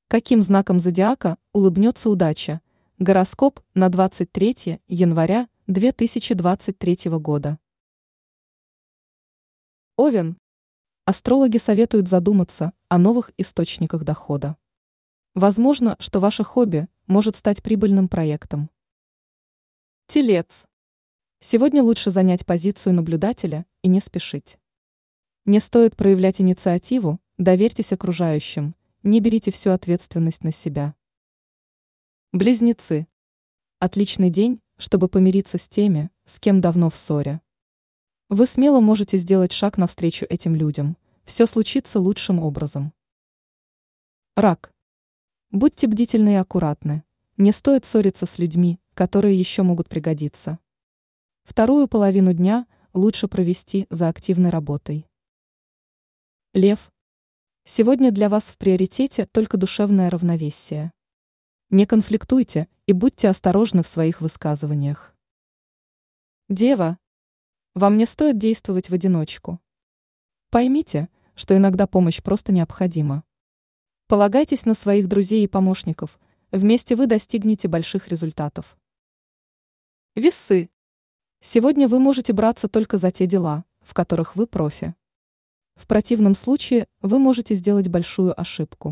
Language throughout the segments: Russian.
Каким знаком зодиака улыбнется удача? Гороскоп на 23 января 2023 года. Овен. Астрологи советуют задуматься о новых источниках дохода. Возможно, что ваше хобби может стать прибыльным проектом. Телец. Сегодня лучше занять позицию наблюдателя и не спешить. Не стоит проявлять инициативу, доверьтесь окружающим, не берите всю ответственность на себя. Близнецы. Отличный день, чтобы помириться с теми, с кем давно в ссоре. Вы смело можете сделать шаг навстречу этим людям, все случится лучшим образом. Рак. Будьте бдительны и аккуратны, не стоит ссориться с людьми, которые еще могут пригодиться. Вторую половину дня лучше провести за активной работой. Лев. Сегодня для вас в приоритете только душевное равновесие. Не конфликтуйте и будьте осторожны в своих высказываниях. Дева. Вам не стоит действовать в одиночку. Поймите, что иногда помощь просто необходима. Полагайтесь на своих друзей и помощников, вместе вы достигнете больших результатов. Весы. Сегодня вы можете браться только за те дела, в которых вы профи. В противном случае вы можете сделать большую ошибку.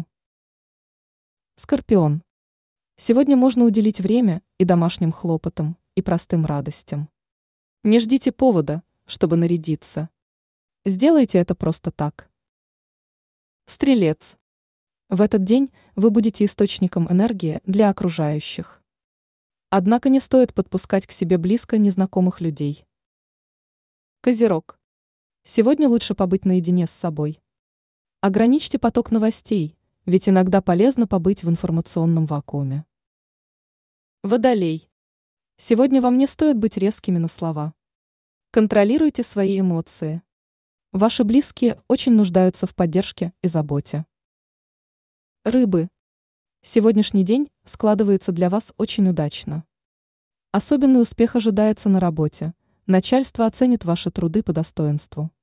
Скорпион. Сегодня можно уделить время и домашним хлопотам, и простым радостям. Не ждите повода, чтобы нарядиться. Сделайте это просто так. Стрелец. В этот день вы будете источником энергии для окружающих. Однако не стоит подпускать к себе близко незнакомых людей. Козерог. Сегодня лучше побыть наедине с собой. Ограничьте поток новостей, ведь иногда полезно побыть в информационном вакууме. Водолей. Сегодня вам не стоит быть резкими на слова. Контролируйте свои эмоции. Ваши близкие очень нуждаются в поддержке и заботе. Рыбы. Сегодняшний день складывается для вас очень удачно. Особенный успех ожидается на работе. Начальство оценит ваши труды по достоинству.